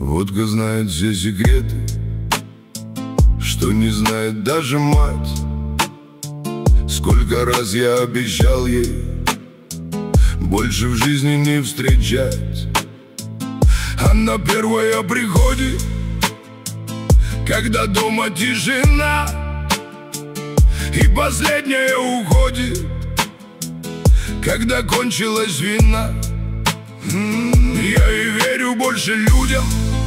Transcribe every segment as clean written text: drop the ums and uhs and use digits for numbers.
Водка знает все секреты, что не знает даже мать. Сколько раз я обещал ей больше в жизни не встречать. Она первая приходит, когда дома тишина, и последняя уходит, когда кончилась вина. Я и верю больше людям,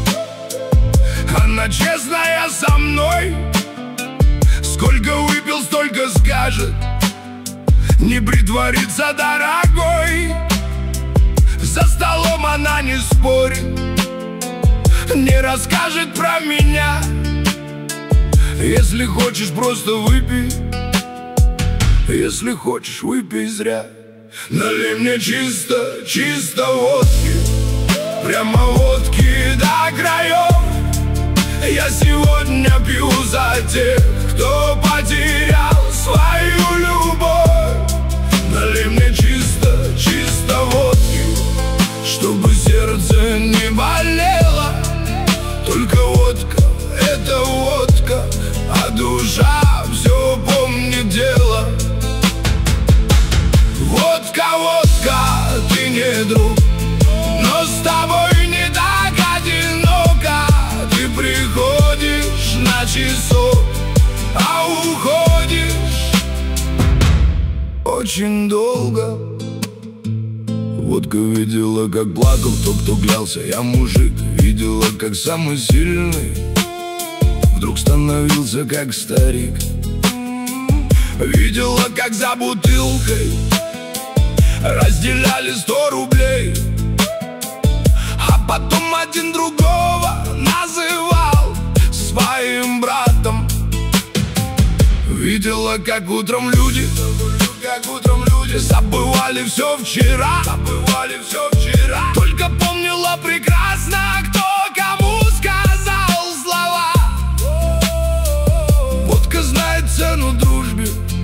она честная со мной. Сколько выпил, столько скажет, не притворится дорогой. За столом она не спорит, не расскажет про меня. Если хочешь, просто выпей, если хочешь, выпей зря. Налей мне чисто, чисто водки, прямо водки до краев. Я сегодня пью за тех, кто потерял свою любовь. Налей мне чисто, чисто водки, чтобы сердце не болело. Только водка, это водка, а душа все помнит дело. Водка, водка, ты не друг, но с тобой не так одиноко. Ты приходишь на часок, а уходишь очень долго. Водка видела, как плакал тот, кто клялся я мужик. Видела, как самый сильный вдруг становился как старик. Видела, как за бутылкой разделяли 100 рублей, а потом один другого называл своим братом. Видела, как утром люди забывали все вчера, только помнила прекрасно, кто кому сказал слова. Водка знает цену дружбе,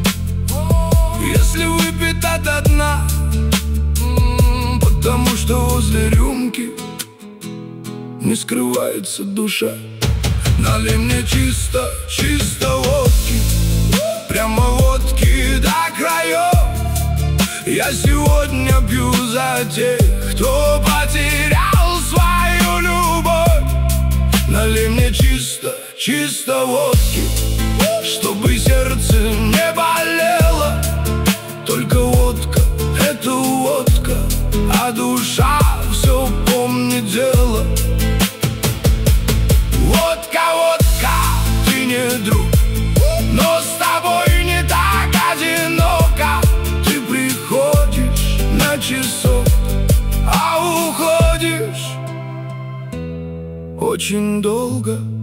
если выпит ото дна, потому что возле рюмки не скрывается душа. Налей мне чисто, чисто водки, прямо водки до краев. Я сегодня пью за тех, кто потерял свою любовь. Налей мне чисто, чисто водки, чтобы сердце не болело. Только водка, это водка, а душа все помнит дело. Водка, водка, ты не друг, но с тобой не так одиноко. Ты приходишь на часок, а уходишь очень долго.